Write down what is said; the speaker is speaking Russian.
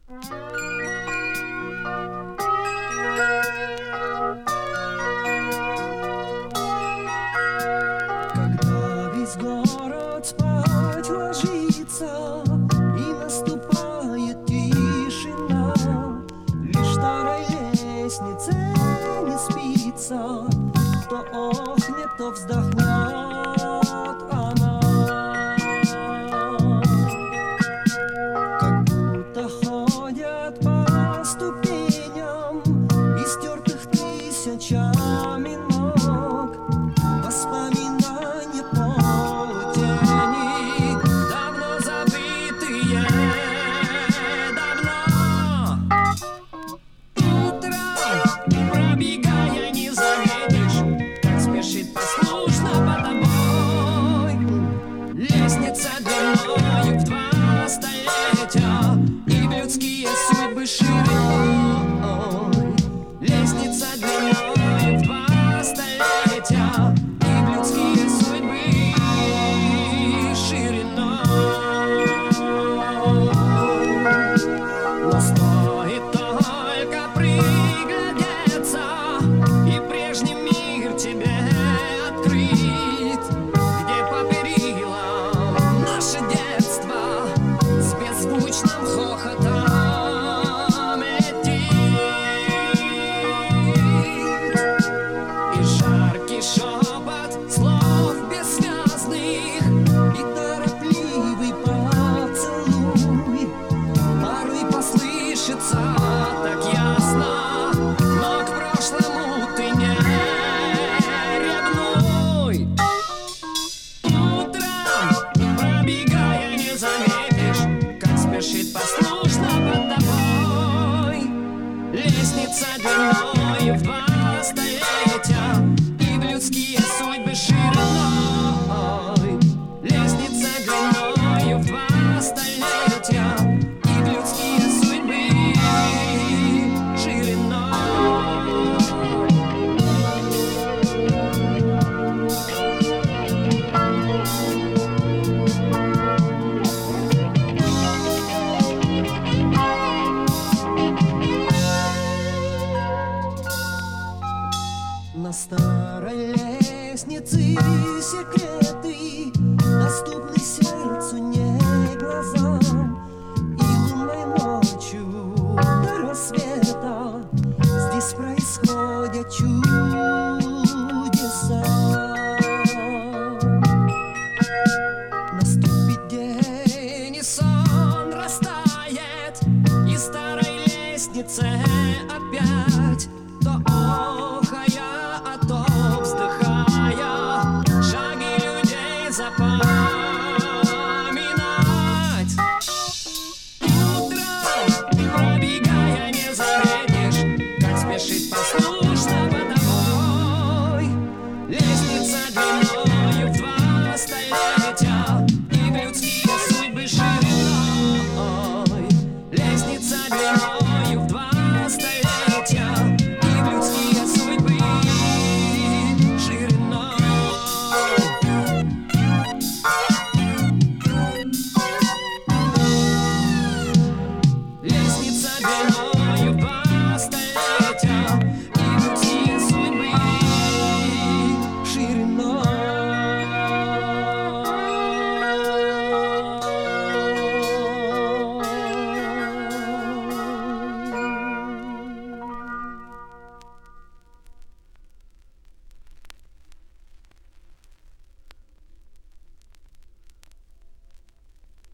Когда весь город спать ложится и наступает тишина, лишь старой лестнице не спится, то охнет, то вздохнет она. Как будто ходят по ступеням, истертых тысячами ног, воспоминания полутени, давно забытые, давно. Утром, пробегая, не заметишь, как спешит послушно по тобой лестница длиною в 2 столетия и в людские судьбы шириной. Лестница длиною в 2 столетия и в людские судьбы шириной. Но стоит только приглядеться, и прежний мир тебе открыть, где по перилам наше детство с беззвучным хохотом летит. И жаркий шепот слов бессвязных, и торопливый поцелуй порой послышится так ясно, но к прошлому ты не ревнуй. Утром, пробегая, не заметишь, как спешит послушно под тобой лестница длиною в 2 столетия и в людские судьбы шириной. Лестница длиною в 2 столетия и в людские судьбы шириной. На старой лестнице секреты, доступны сердцу, не глазам. И лунной ночью до рассвета здесь происходят чудеса. Наступит день, и сон растает, и старой лестнице опять то охая, а то вздыхая, шаги людей запоминать. Утром, пробегая, не заметишь, как спешит послушно по тобой лестница длиною в 2 столетия и в людские судьбы шириной. Лестница длиною в 2 столетия и в людские судьбы шириной. Лестница длиною